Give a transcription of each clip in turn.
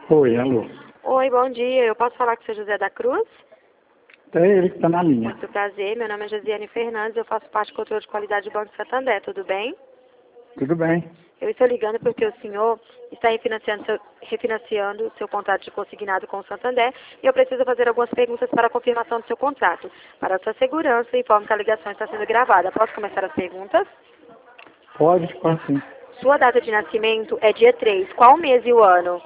Oi, alô. Oi, bom dia. Eu posso falar com o seu José da Cruz? É ele que está na linha. Muito prazer. Meu nome é Josiane Fernandes. Eu faço parte do controle de qualidade do Banco Santander. Tudo bem? Tudo bem? Eu estou ligando porque o senhor está refinanciando o seu contrato de consignado com o Santander e eu preciso fazer algumas perguntas para a confirmação do seu contrato. Para a sua segurança, informo que a ligação está sendo gravada. Posso começar as perguntas? Pode sim. Sua data de nascimento é dia 3. Qual o mês e o ano?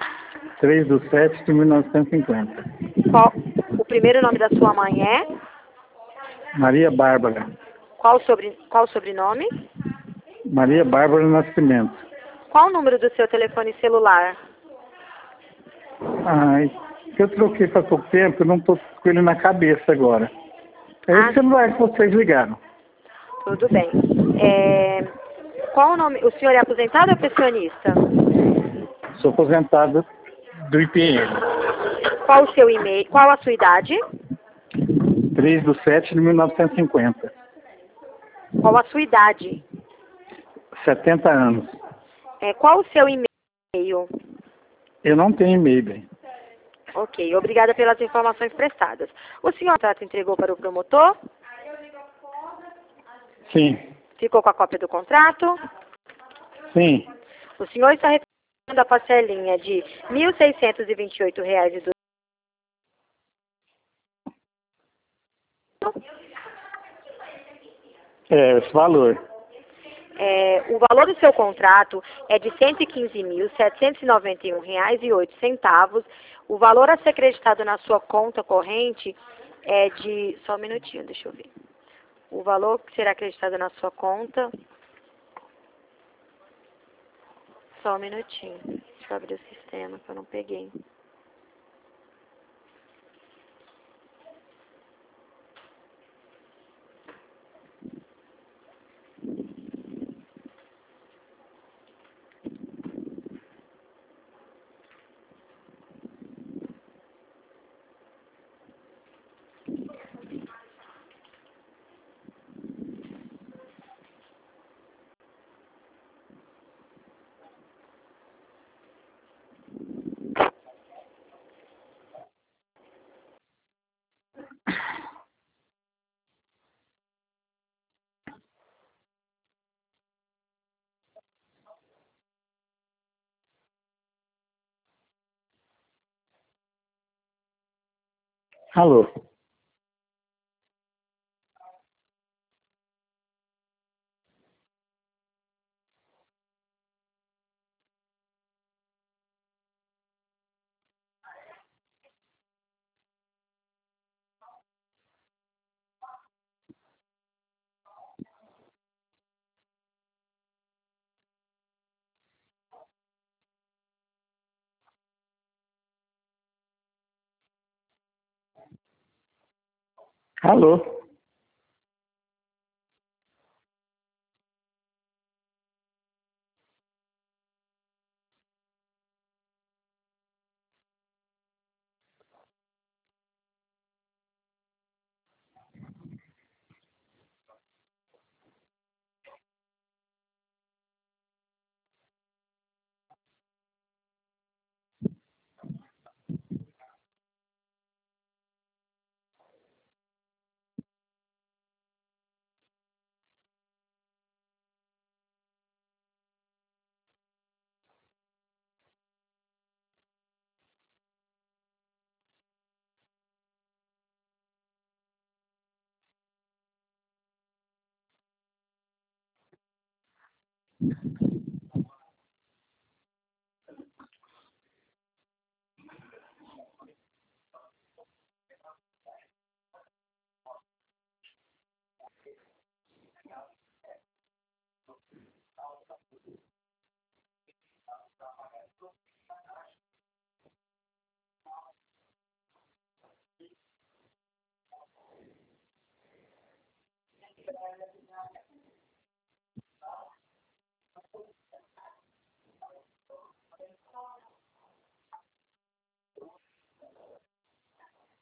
3/7/1950. Qual o primeiro nome da sua mãe é? Maria Bárbara. Qual o sobrenome? Maria Bárbara Nascimento. Qual o número do seu telefone celular? Ai, eu troquei faz pouco tempo, eu não estou com ele na cabeça agora. É esse Ah, celular que vocês ligaram. tudo bem. Qual o nome? O senhor é aposentado ou pensionista? Sou aposentado do IPM. Qual o seu e-mail? Qual a sua idade? 3/7/1950. Qual a sua idade? 70 anos. Qual o seu e-mail? Eu não tenho e-mail, bem. Ok, obrigada pelas informações prestadas. O senhor entregou para o promotor? Sim, Ficou com a cópia do contrato? sim. O senhor está recebendo a parcelinha de R$ 1.628,12. É, esse valor. O valor do seu contrato é de R$ 115.791,08. O valor a ser acreditado na sua conta corrente é de... Só um minutinho, deixa eu ver. O valor que será acreditado na sua conta... Só um minutinho. Deixa eu abrir o sistema que eu não peguei. Alô. Alô.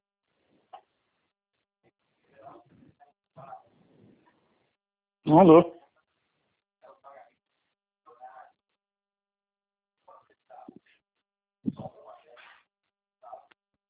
Alô.